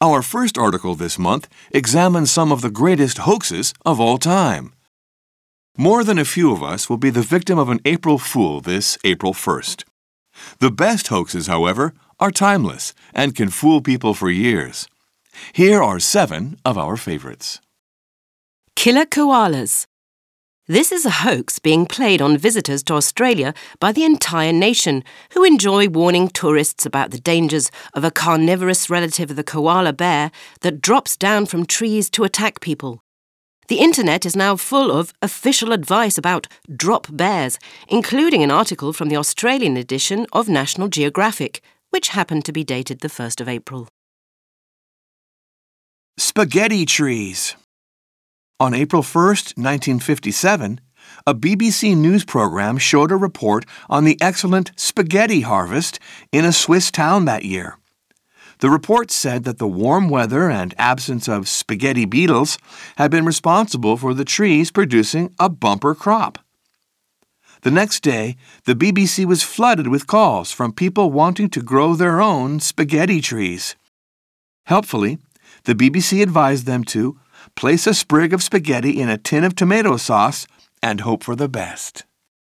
Our first article this month examines some of the greatest hoaxes of all time. More than a few of us will be the victim of an April Fool this April 1st. The best hoaxes, however, are timeless and can fool people for years. Here are 7 of our favorites. Killer koalas. This is a hoax being played on visitors to Australia by the entire nation, who enjoy warning tourists about the dangers of a carnivorous relative of the koala bear that drops down from trees to attack people. The internet is now full of official advice about drop bears, including an article from the Australian edition of National Geographic, which happened to be dated the 1st of April. Spaghetti trees. On April 1st, 1957, a BBC News program showed a report on the excellent spaghetti harvest in a Swiss town that year. The report said that the warm weather and absence of spaghetti beetles had been responsible for the trees producing a bumper crop. The next day, the BBC was flooded with calls from people wanting to grow their own spaghetti trees. Helpfully, the BBC advised them to place a sprig of spaghetti in a tin of tomato sauce and hope for the best.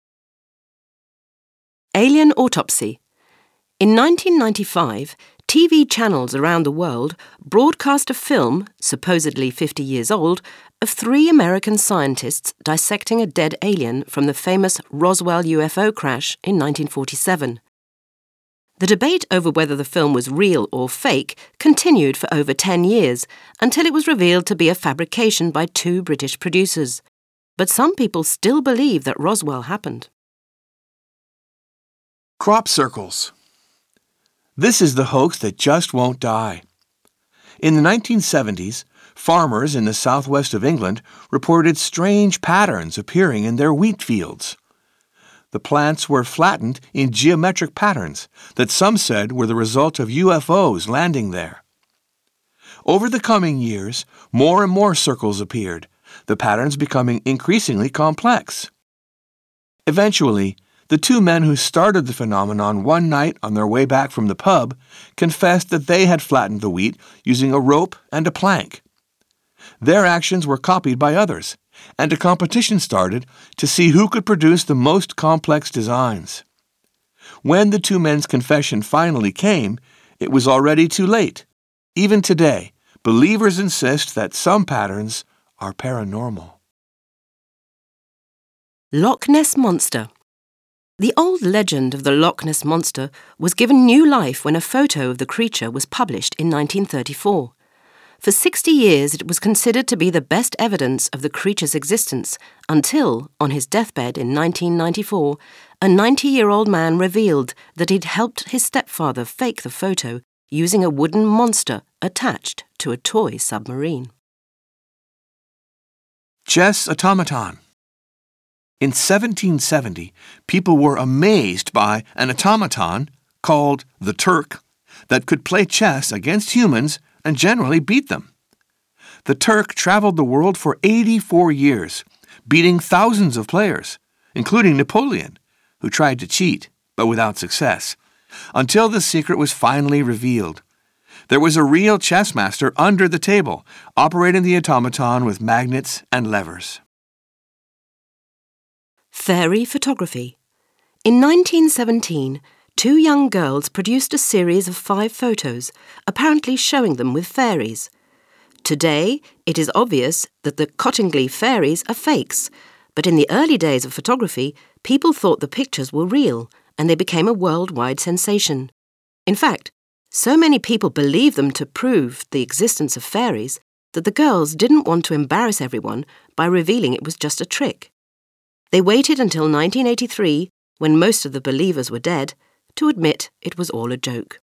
Alien autopsy. In 1995, TV channels around the world broadcast a film, supposedly 50 years old, of 3 American scientists dissecting a dead alien from the famous Roswell UFO crash in 1947. The debate over whether the film was real or fake continued for over 10 years, until it was revealed to be a fabrication by 2 British producers. But some people still believe that Roswell happened. Crop circles. This is the hoax that just won't die. In the 1970s, farmers in the southwest of England reported strange patterns appearing in their wheat fields. The plants were flattened in geometric patterns that some said were the result of UFOs landing there. Over the coming years, more and more circles appeared, the patterns becoming increasingly complex. Eventually, the 2 men who started the phenomenon one night on their way back from the pub confessed that they had flattened the wheat using a rope and a plank. Their actions were copied by others, and a competition started to see who could produce the most complex designs. When the 2 men's confession finally came, it was already too late. Even today, believers insist that some patterns are paranormal. Loch Ness Monster. The old legend of the Loch Ness Monster was given new life when a photo of the creature was published in 1934. For 60 years, it was considered to be the best evidence of the creature's existence until, on his deathbed in 1994, a 90-year-old man revealed that he'd helped his stepfather fake the photo using a wooden monster attached to a toy submarine. Chess automaton. In 1770, people were amazed by an automaton called the Turk that could play chess against humans and generally beat them. The Turk traveled the world for 84 years, beating thousands of players, including Napoleon, who tried to cheat, but without success, until the secret was finally revealed. There was a real chess master under the table, operating the automaton with magnets and levers. Fairy photography. In 1917, 2 young girls produced a series of 5 photos, apparently showing them with fairies. Today, it is obvious that the Cottingley fairies are fakes, but in the early days of photography, people thought the pictures were real, and they became a worldwide sensation. In fact, so many people believed them to prove the existence of fairies that the girls didn't want to embarrass everyone by revealing it was just a trick. They waited until 1983, when most of the believers were dead, to admit it was all a joke.